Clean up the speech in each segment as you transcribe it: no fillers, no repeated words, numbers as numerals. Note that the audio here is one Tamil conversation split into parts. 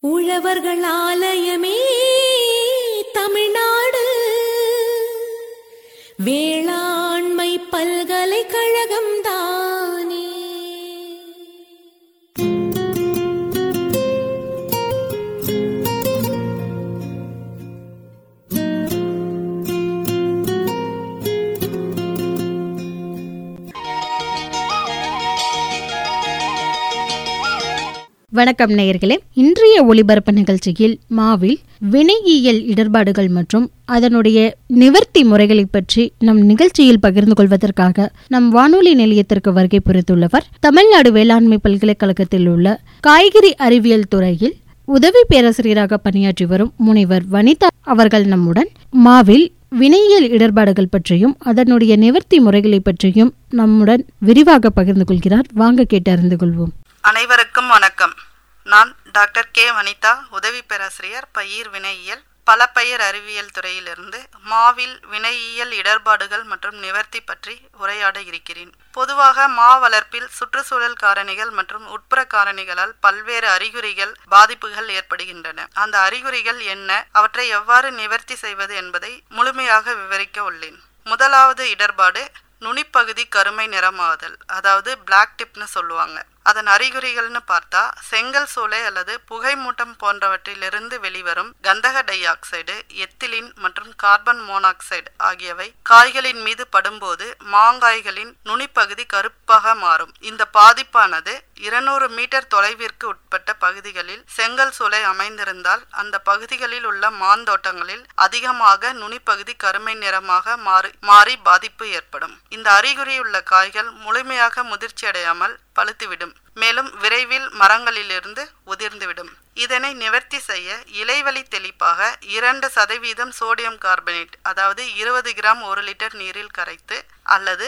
உழவர்கள் ஆலயமே தமிழ்நாடு வேளாண்மை பல்கலைக்கழகம் தானே. வணக்கம் நேயர்களே, இன்றைய ஒளிபரப்பு நிகழ்ச்சியில் மாவில் வினையியல் இடர்பாடுகள் மற்றும் அதனுடைய நிவர்த்தி முறைகளை பற்றி நம் நிகழ்ச்சியில் பகிர்ந்து கொள்வதற்காக நம் வானொலி நிலையத்திற்கு வருகை புரிந்துள்ளவர் தமிழ்நாடு வேளாண்மை பல்கலைக்கழகத்தில் உள்ள காய்கறி அறிவியல் துறையில் உதவி பேராசிரியராக பணியாற்றி வரும் முனைவர் வனிதா அவர்கள் நம்முடன் மாவில் வினையியல் இடர்பாடுகள் பற்றியும் அதனுடைய நிவர்த்தி முறைகளை பற்றியும் நம்முடன் விரிவாக பகிர்ந்து கொள்கிறார். வாங்க கேட்டு அறிந்து கொள்வோம். அனைவருக்கும் வணக்கம். நான் டாக்டர் கே வனிதா, உதவி பேராசிரியர் பயிர் வினையியல், பல பயிர் அறிவியல் துறையிலிருந்து மாவில் வினையியல் இடர்பாடுகள் மற்றும் நிவர்த்தி பற்றி உரையாட இருக்கிறேன். பொதுவாக மா வளர்ப்பில் சுற்றுச்சூழல் காரணிகள் மற்றும் உட்புற காரணிகளால் பல்வேறு அறிகுறிகள் பாதிப்புகள் ஏற்படுகின்றன. அந்த அறிகுறிகள் என்ன, அவற்றை எவ்வாறு நிவர்த்தி செய்வது என்பதை முழுமையாக விவரிக்க உள்ளேன். முதலாவது இடர்பாடு நுனிப்பகுதி கருமை நிறமாதல், அதாவது பிளாக் டிப்னு சொல்லுவாங்க. அதன் அறிகுறிகள்னு பார்த்தா செங்கல் சூளை அல்லது புகை மூட்டம் போன்றவற்றிலிருந்து வெளிவரும் கந்தக டை ஆக்சைடு, எத்திலின் மற்றும் கார்பன் மோனாக்சைடு ஆகியவை காய்களின் மீது படும்போது மாங்காய்களின் நுனிப்பகுதி கருப்பாக மாறும். இந்த பாதிப்பானது 200 மீட்டர் தொலைவிற்கு உட்பட்ட பகுதிகளில் செங்கல் சூளை அமைந்திருந்தால் அந்த பகுதிகளில் உள்ள மாந்தோட்டங்களில் அதிகமாக நுனிப்பகுதி கருமை நிறமாக மாறி பாதிப்பு ஏற்படும். இந்த அறிகுறியுள்ள காய்கள் முழுமையாக முதிர்ச்சி அடையாமல் பழுத்துவிடும், மேலும் விரைவில் மரங்களிலிருந்து உதிர்ந்துவிடும். இதனை நிவர்த்தி செய்ய இலைவழி தெளிப்பாக 2% சோடியம் கார்பனேட், அதாவது 20 கிராம் 1 லிட்டர் நீரில் கரைத்து, அல்லது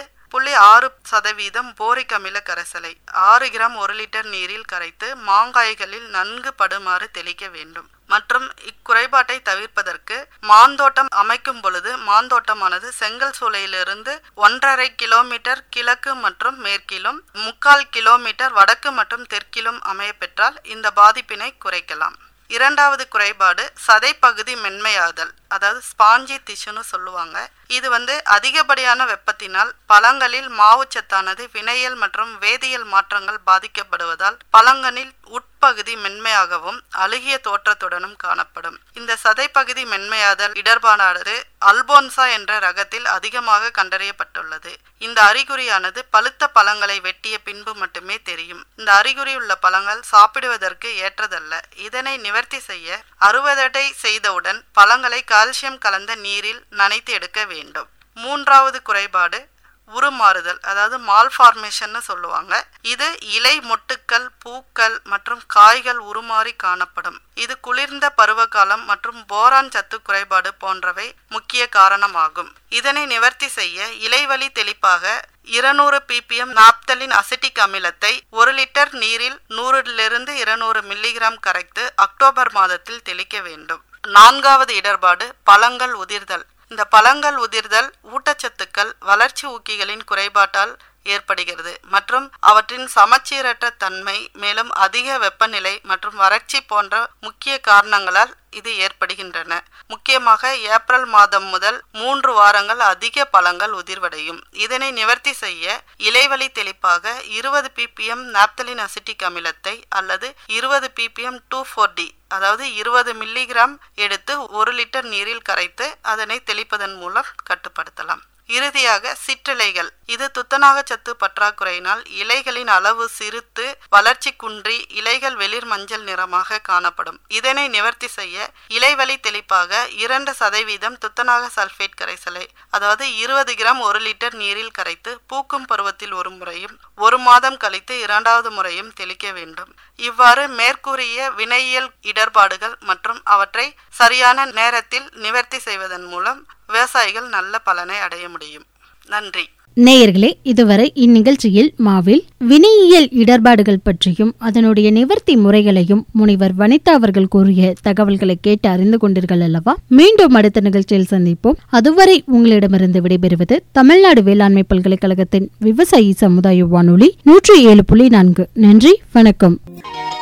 0.6% போரிக் அமில கரைசலை 6 கிராம் 1 லிட்டர் நீரில் கரைத்து மாங்காய்களில் நன்கு படுமாறு தெளிக்க வேண்டும். மற்றும் இக்குறைபாட்டை தவிர்ப்பதற்கு மாந்தோட்டம் அமைக்கும் பொழுது மாந்தோட்டமானது செங்கல் சூளையிலிருந்து 1.5 கிலோமீட்டர் கிழக்கு மற்றும் மேற்கிலும் 3/4 கிலோமீட்டர் வடக்கு மற்றும் தெற்கிலும் அமைய பெற்றால் இந்த பாதிப்பினை குறைக்கலாம். இரண்டாவது குறைபாடு சதைப்பகுதி மென்மையாதல், அதாவது ஸ்பாஞ்சி டிஷ்யூன்னு சொல்லுவாங்க. இது அதிகப்படியான வெப்பத்தினால் பழங்களில் மாவுச்சத்தானது வினையியல் மற்றும் வேதியியல் மாற்றங்கள் பாதிக்கப்படுவதால் பழங்களில் உட்பகுதி மென்மையாகவும் அழுகிய தோற்றத்துடனும் காணப்படும். இந்த சதைப்பகுதி மென்மையாதல் இடர்பாடானது அல்போன்சா என்ற ரகத்தில் அதிகமாக கண்டறியப்பட்டுள்ளது. இந்த அறிகுறியானது பழுத்த பழங்களை வெட்டிய பின்பு மட்டுமே தெரியும். இந்த அறிகுறி உள்ள பழங்கள் சாப்பிடுவதற்கு ஏற்றதல்ல. இதனை நிவர்த்தி செய்ய அறுவடை செய்தவுடன் பழங்களை கால்சியம் கலந்த நீரில் நனைத்து எடுக்க வேண்டும். மூன்றாவது குறைபாடு உருமாறுதல், அதாவது மால்ஃபார்மேஷன் சொல்லுவாங்க. இது இலை மொட்டுக்கள், பூக்கள் மற்றும் காய்கள் உருமாறி காணப்படும். இது குளிர்ந்த பருவகாலம் மற்றும் போரான் சத்து குறைபாடு போன்றவை முக்கிய காரணமாகும். இதனை நிவர்த்தி செய்ய இலைவழி தெளிப்பாக 200 ppm நாப்தலின் அசிட்டிக் அமிலத்தை 1 லிட்டர் நீரில் 100-200 மில்லிகிராம் கரைத்து அக்டோபர் மாதத்தில் தெளிக்க வேண்டும். நான்காவது இடர்பாடு பழங்கள் உதிர்தல். இந்த பழங்கள் உதிர்தல் ஊட்டச்சத்துக்கள், வளர்ச்சி ஊக்கிகளின் குறைபாட்டால் ஏற்படுகிறது மற்றும் அவற்றின் சமச்சீரற்ற தன்மை, மேலும் அதிக வெப்பநிலை மற்றும் வறட்சி போன்ற முக்கிய காரணங்களால் இது ஏற்படுகின்றன. முக்கியமாக ஏப்ரல் மாதம் முதல் 3 வாரங்கள் அதிக பழங்கள் உதிர்வடையும். இதனை நிவர்த்தி செய்ய இலைவழி தெளிப்பாக 20 ppm நாப்தலின் அசிட்டிக் அமிலத்தை அல்லது 20 ppm 2,4-D, அதாவது 20 மில்லிகிராம் எடுத்து 1 லிட்டர் நீரில் கரைத்து அதனை தெளிப்பதன் மூலம் கட்டுப்படுத்தலாம். இறுதியாக சிற்றிலைகள். இது துத்தநாக சத்து பற்றாக்குறையினால் இலைகளின் அளவு சிறுத்து வளர்ச்சி குன்றி இலைகள் வெளிர் மஞ்சள் நிறமாக காணப்படும். இதனை நிவர்த்தி செய்ய இலைவழி தெளிப்பாக 2% துத்தநாக சல்பேட் கரைசலை, அதாவது 20 கிராம் 1 லிட்டர் நீரில் கரைத்து பூக்கும் பருவத்தில் ஒரு முறையும் 1 மாதம் கழித்து 2வது முறையும் தெளிக்க வேண்டும். இவ்வாறு மேற்கூறிய வினையியல் இடர்பாடுகள் மற்றும் அவற்றை சரியான நேரத்தில் நிவர்த்தி செய்வதன் மூலம் விவசாயிகள் நல்ல பலனை அடைய முடியும். நன்றி. நேயர்களே, இதுவரை இந்நிகழ்ச்சியில் மாவில் வினையியல் இடர்பாடுகள் பற்றியும் அதனுடைய நிவர்த்தி முறைகளையும் முனைவர் வனிதா அவர்கள் கூறிய தகவல்களை கேட்டு அறிந்து கொண்டீர்கள் அல்லவா? மீண்டும் அடுத்த நிகழ்ச்சியில் சந்திப்போம். அதுவரை உங்களிடமிருந்து விடைபெறுவது தமிழ்நாடு வேளாண்மை பல்கலைக்கழகத்தின் விவசாயி சமுதாய வானொலி 107.4. நன்றி, வணக்கம்.